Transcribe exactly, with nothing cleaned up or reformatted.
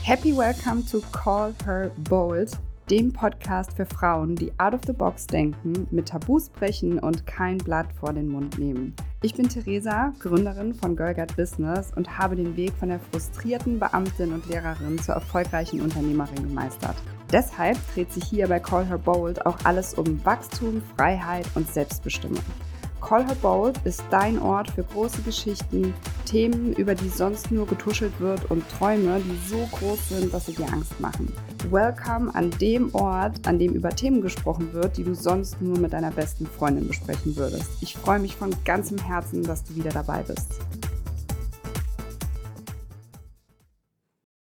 Happy welcome to Call Her Bold, dem Podcast für Frauen, die out of the box denken, mit Tabus brechen und kein Blatt vor den Mund nehmen. Ich bin Theresa, Gründerin von Girl Guide Business und habe den Weg von der frustrierten Beamtin und Lehrerin zur erfolgreichen Unternehmerin gemeistert. Deshalb dreht sich hier bei Call Her Bold auch alles um Wachstum, Freiheit und Selbstbestimmung. Call Her Bold ist dein Ort für große Geschichten, Themen, über die sonst nur getuschelt wird und Träume, die so groß sind, dass sie dir Angst machen. Welcome an dem Ort, an dem über Themen gesprochen wird, die du sonst nur mit deiner besten Freundin besprechen würdest. Ich freue mich von ganzem Herzen, dass du wieder dabei bist.